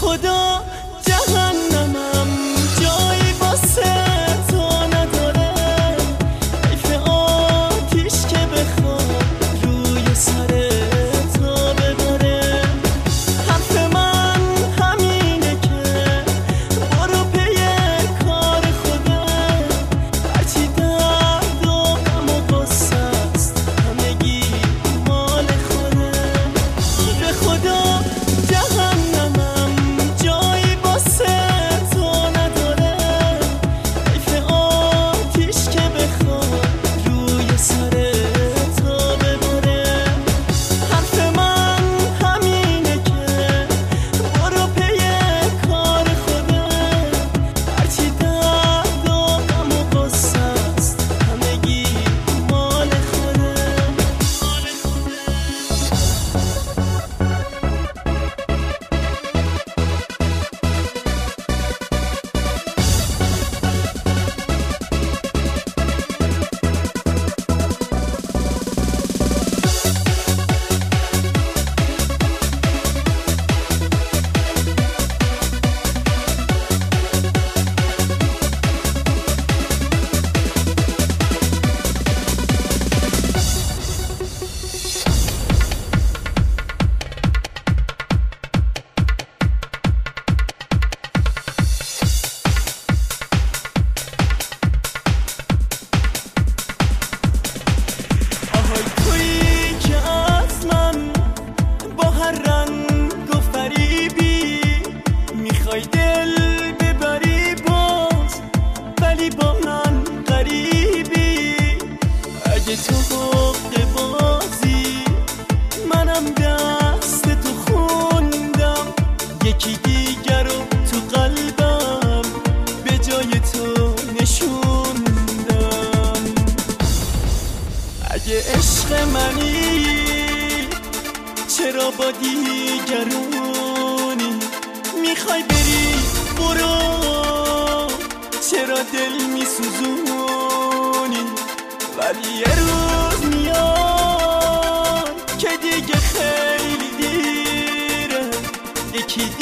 خدا جهنمم جایی واسه تو نداره، حیف آتیش که بخواد روی سر تو بباره. حرف من همینه که برو پی کار خودت، هرچی درد و غم و غصه است همگی مال خودت. به خدا جهنمم جایی واسه تو نداره، حیف آتیش که بخواد روی سر تو بباره. حرف من همینه که برو پی کار خودت، هرچی درد و غم و غصه است همگی مال خودت. آهای تویی که از من با هر رنگ و فریبی میخوای دل ببری باز، ولی با من غریبی. اگه تو حق بازی منم دست تو خوندم، یکی دیگر رو تو قلبم به جای تو نشوندم. اگه عشق منی چرا با دیگرونی میخوای بری؟ برو، چرا دل میسوزونی؟ ولی یه روز میاد که دیگه خیلی دیره، یکی